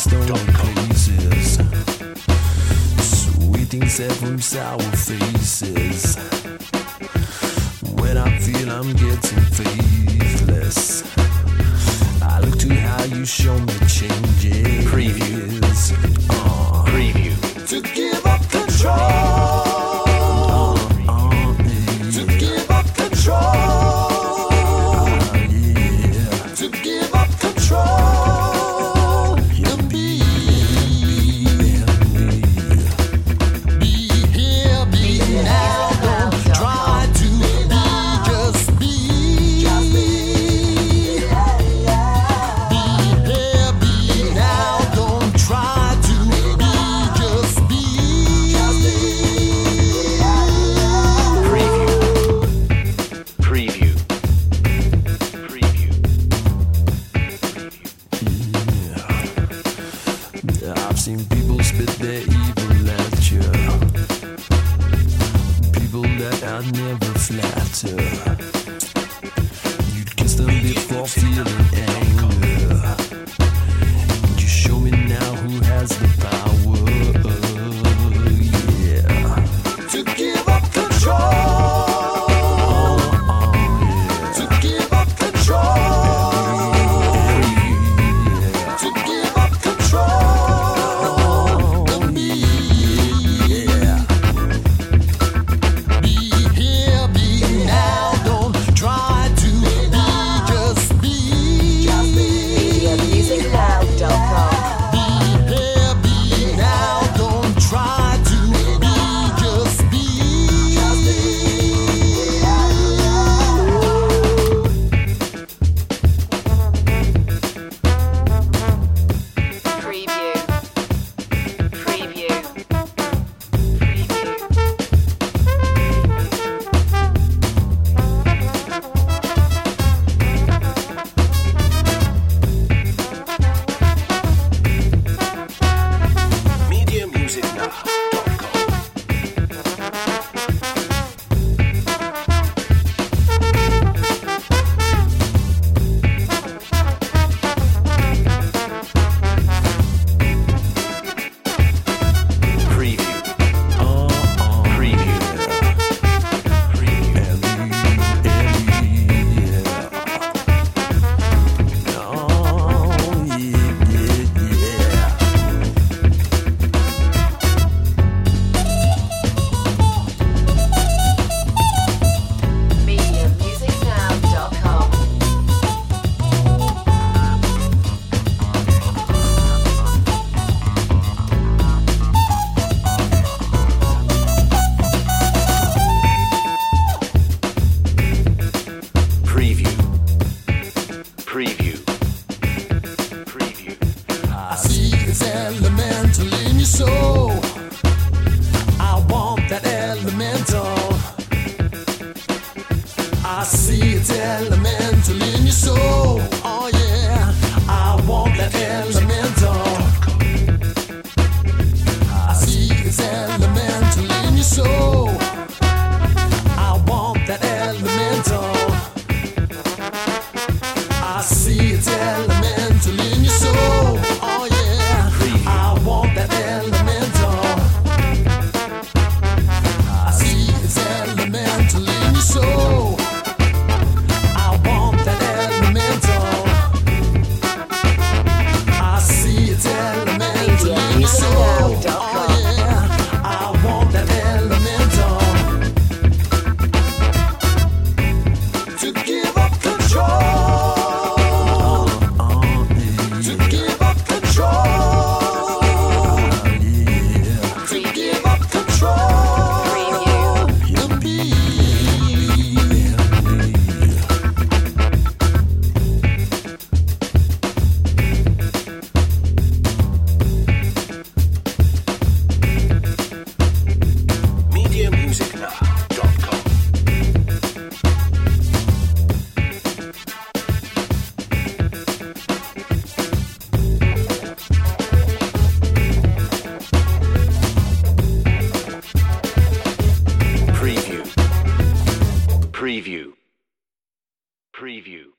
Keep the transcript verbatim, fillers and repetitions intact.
stolen places. Sweet things said from sour faces. When I feel I'm getting faithless, I look to how you show me changes. Preview. Uh, Preview. To give up control. I've seen people spit their evil at you. People that I never flatter. You'd kiss them before feeling anger. You show me now who has the power. Yeah. To give up control. Preview. Preview. I see it's elemental in your soul. I want that elemental. I see it's elemental in your soul. Oh yeah, I want that elemental. I see it's elemental in your soul. I want that elemental. I see it's elemental in your soul. Oh yeah, I want that elemental. I see it's elemental in your soul. I want that elemental. I see it's elemental in your soul. Oh yeah, I want that elemental. To give up control. Preview. Preview.